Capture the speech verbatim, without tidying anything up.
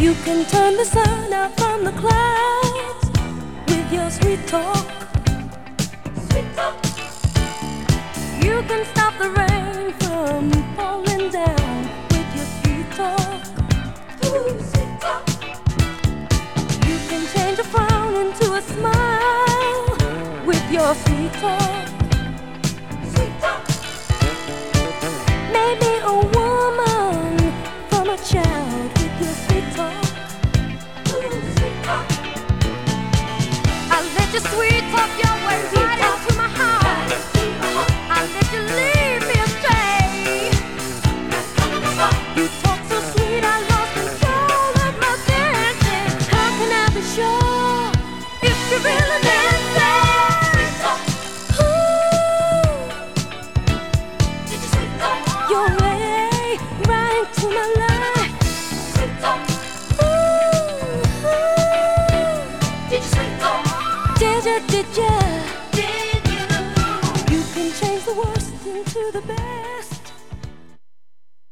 You can turn the sun out from the clouds with your sweet talk. Sweet talk. You can stop the rain from falling down with your sweet talk. Ooh, sweet talk. You can change a frown into a smile with your sweet talk. Sweet talk. Maybe a woman from a child with your sweet talk. Ooh, sweet talk. I'll let your sweet talk your way right into my heart. I'll let you lead me astray. You talk so sweet, I lost control of my senses. How can I be sure if you really meant it? Ooh, did you sweet talk your way right into my life? Sweet talk. Ooh, did you sweet talk? Did you? Did you? Did you? You can change the worst into the best.